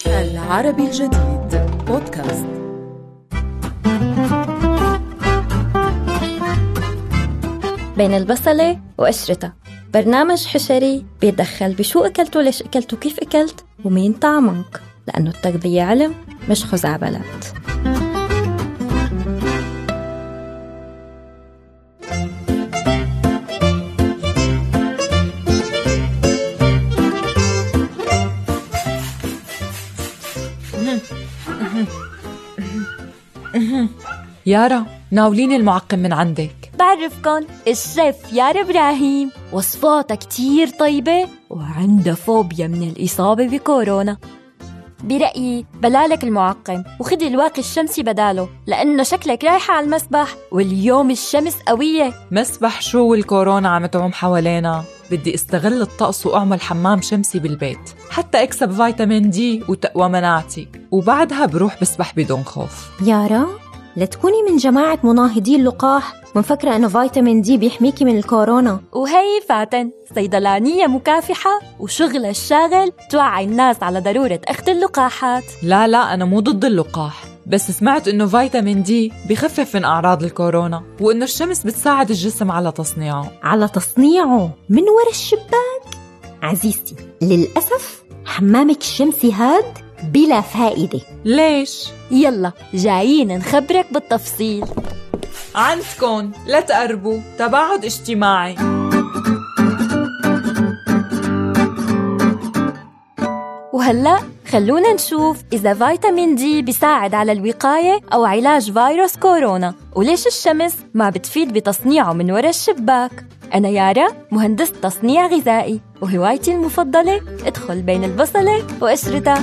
العربي الجديد بودكاست. بين البصلة وقشرتها، برنامج حشري بيتدخل بشو أكلت وليش أكلت وكيف أكلت ومين طعمك، لأنه التغذية علم مش خزعبلات. يارا، ناوليني المعقم من عندك. بعرفكن الشيف يارا إبراهيم، وصفاتها كتير طيبة وعندها فوبيا من الإصابة بكورونا. برأيي بلالك المعقم وخدي الواقي الشمسي بداله، لأنه شكلك رايحة على المسبح واليوم الشمس قوية. مسبح شو والكورونا عم تعوم حوالينا؟ بدي استغل الطقس وأعمل حمام شمسي بالبيت حتى أكسب فيتامين دي وتقوى مناعتي، وبعدها بروح بسبح بدون خوف. يارا، لا تكوني من جماعة مناهضي اللقاح ومفكرة أنه فيتامين دي بيحميكي من الكورونا. وهي فاتن صيدلانية مكافحة وشغل الشاغل توعي الناس على ضرورة أخذ اللقاحات. لا أنا مو ضد اللقاح، بس سمعت إنه فيتامين دي بيخفف من أعراض الكورونا، وإنه الشمس بتساعد الجسم على تصنيعه من وراء الشباك. عزيزتي، للأسف حمامك الشمسي هاد بلا فائدة. ليش؟ يلا جايين نخبرك بالتفصيل. عندكن لا تقربوا، تباعد اجتماعي. وهلأ خلونا نشوف إذا فيتامين دي بيساعد على الوقاية أو علاج فيروس كورونا، وليش الشمس ما بتفيد بتصنيعه من وراء الشباك. أنا يارا، مهندسة تصنيع غذائي، وهوايتي المفضلة ادخل بين البصلة وقشرتها.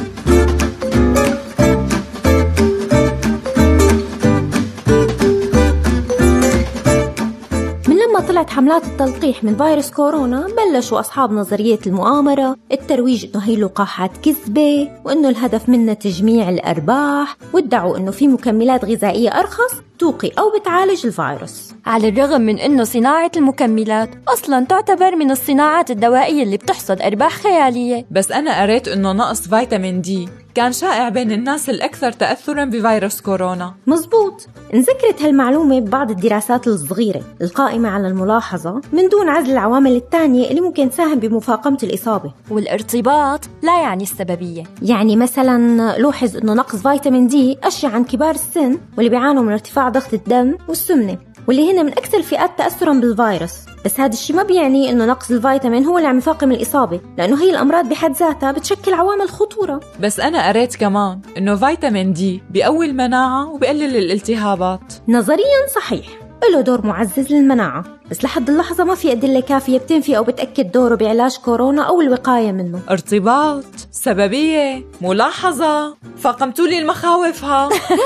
لما طلعت حملات التلقيح من فيروس كورونا، بلشوا أصحاب نظرية المؤامرة الترويج إنه هي لقاحات كذبة وإنه الهدف منها تجميع الأرباح، وادعوا إنه في مكملات غذائية أرخص توقي أو بتعالج الفيروس. على الرغم من إنه صناعة المكملات أصلاً تعتبر من الصناعات الدوائية اللي بتحصد أرباح خيالية. بس أنا قريت إنه نقص فيتامين دي كان شائع بين الناس الأكثر تأثراً بفيروس كورونا. مزبوط، انذكرت هالمعلومة ببعض الدراسات الصغيرة القائمة على الملاحظة من دون عزل العوامل التانية اللي ممكن تساهم بمفاقمة الإصابة. والارتباط لا يعني السببية. يعني مثلاً لوحظ إنه نقص فيتامين دي أشيع عن كبار السن واللي بيعانوا من ارتفاع ضغط الدم والسمنة، واللي هن من أكثر الفئات تأثراً بالفيروس. بس هذا الشيء ما بيعني إنه نقص الفيتامين هو اللي عم يفاقم الإصابة، لأنه هي الأمراض بحد ذاتها بتشكل عوامل خطورة. بس أنا قريت كمان إنه فيتامين دي بيقوي المناعة وبيقلل الالتهابات. نظرياً صحيح، له دور معزز للمناعة، بس لحد اللحظة ما في أدلة كافية بتنفي أو بتأكد دوره بعلاج كورونا أو الوقاية منه. ارتباط، سببية، ملاحظة، فاقمتولي المخاوفها.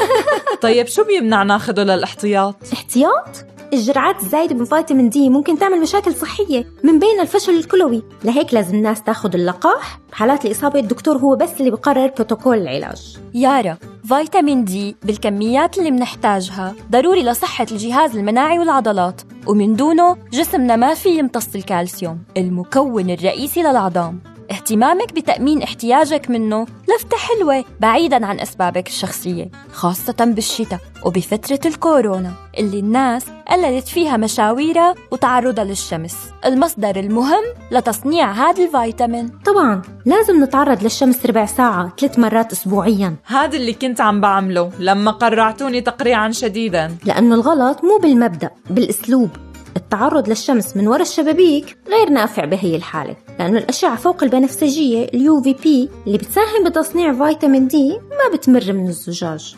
طيب شو بيمنع ناخده للاحتياط؟ احتياط؟ الجرعات الزايدة من فيتامين دي ممكن تعمل مشاكل صحية، من بين الفشل الكلوي. لهيك لازم الناس تاخد اللقاح. بحالات الإصابة الدكتور هو بس اللي بيقرر بروتوكول العلاج. يارا، فيتامين دي بالكميات اللي منحتاجها ضروري لصحة الجهاز المناعي والعضلات، ومن دونه جسمنا ما فيه يمتص الكالسيوم المكون الرئيسي للعظام. اهتمامك بتأمين احتياجك منه لفتة حلوة بعيداً عن أسبابك الشخصية، خاصة بالشتاء وبفترة الكورونا اللي الناس قللت فيها مشاويرها وتعرضها للشمس، المصدر المهم لتصنيع هذا الفيتامين. طبعاً لازم نتعرض للشمس ربع ساعة 3 مرات أسبوعياً. هذا اللي كنت عم بعمله لما قرعتوني تقريعاً شديداً. لأنه الغلط مو بالمبدأ، بالأسلوب. التعرض للشمس من وراء الشبابيك غير نافع بهي الحالة، لأنه الأشعة فوق البنفسجية UVP اللي بتساهم بتصنيع فيتامين دي ما بتمر من الزجاج.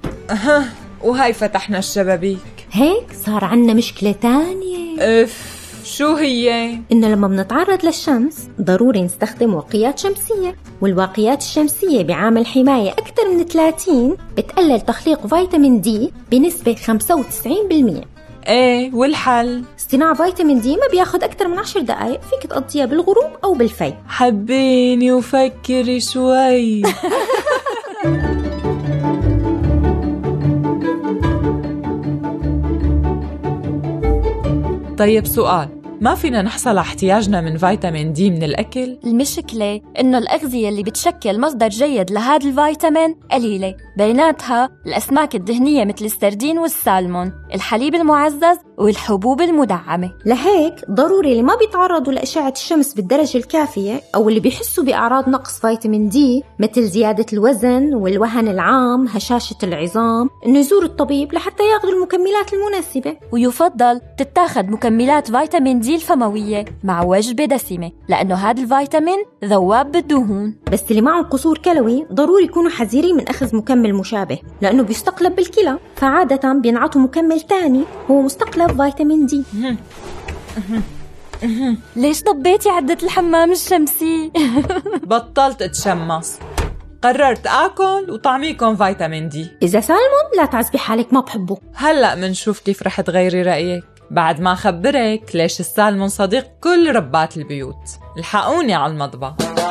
وهاي فتحنا الشبابيك، هيك صار عنا مشكلة تانية. شو هي؟ إنه لما بنتعرض للشمس ضروري نستخدم واقيات شمسية، والواقيات الشمسية بعامل حماية أكثر من 30 بتقلل تخليق فيتامين دي بنسبة 95%. ايه، والحل؟ اصطناع فيتامين دي ما بياخد أكتر من 10 دقايق، فيك تقضيها بالغروب أو بالفي. حبيني وفكري شوي. طيب سؤال، ما فينا نحصل على احتياجنا من فيتامين دي من الأكل؟ المشكلة إنه الأغذية اللي بتشكل مصدر جيد لهذا الفيتامين قليلة، بيناتها الأسماك الدهنية مثل السردين والسالمون، الحليب المعزز والحبوب المدعمة. لهيك ضروري اللي ما بيتعرضوا لأشعة الشمس بالدرجة الكافية أو اللي بيحسوا بأعراض نقص فيتامين دي مثل زيادة الوزن والوهن العام، هشاشة العظام، إنه يزور الطبيب لحتى ياخذوا المكملات المناسبة. ويفضل تتاخد مكملات فيتامين دي الفموية مع وجبة دسمة، لأنه هذا الفيتامين ذواب بالدهون. بس اللي معهم قصور كلوي ضروري يكونوا حذرين من أخذ مكمل مشابه، لأنه بيستقلب بالكلى، فعادة بينعطوا مكمل تاني هو مستقلب فيتامين دي. ليش ضبيتي عدة الحمام الشمسي؟ بطلت اتشمس، قررت آكل وطعميكم فيتامين دي. إذا سالمون لا تعذبي حالك، ما بحبه. هلأ منشوف كيف رح تغيري رأيك بعد ما خبرك ليش السالمون صديق كل ربات البيوت. الحقوني على المطبخ.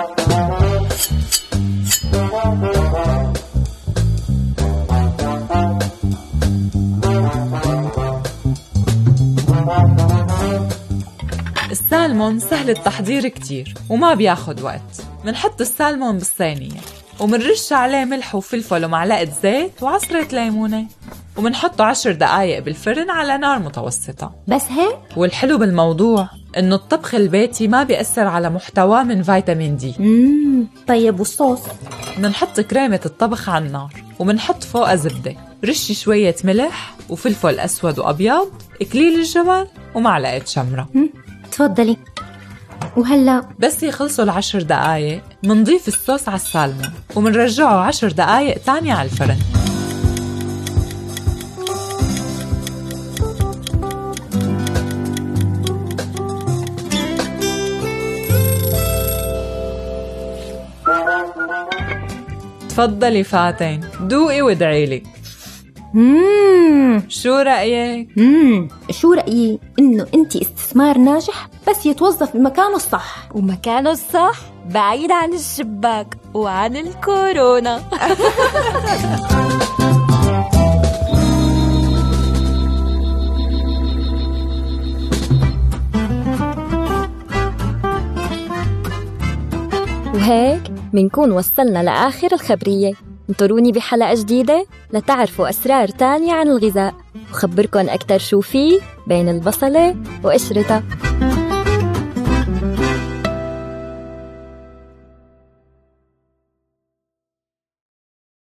السالمون سهل التحضير كتير وما بياخد وقت. منحط السالمون بالصينية ومنرش عليه ملح وفلفل ومعلقة زيت وعصرة ليمونة ومنحطه 10 دقايق بالفرن على نار متوسطة. بس هيك؟ والحلو بالموضوع إنه الطبخ البيتي ما بيأثر على محتواه من فيتامين دي. طيب والصوص؟ منحط كريمة الطبخ على النار ومنحط فوقها زبدة، رشي شوية ملح وفلفل أسود وأبيض، إكليل الجبل ومعلقة شمرة. تفضلي. وهلأ بس يخلصوا 10 دقايق منضيف الصوص على السالمون ومنرجعه 10 دقايق تانية على الفرن. تفضلي فاتن، دوقي وادعيلي. شو رأيك؟ شو رأيي؟ إنه أنتي استثمار ناجح بس يتوظف بمكانه الصح. ومكانه الصح بعيد عن الشباك وعن الكورونا. وهيك منكون وصلنا لآخر الخبرية. انطروني بحلقة جديدة لتعرفوا أسرار تانية عن الغذاء وخبركن أكتر شو فيه بين البصلة وقشرتها.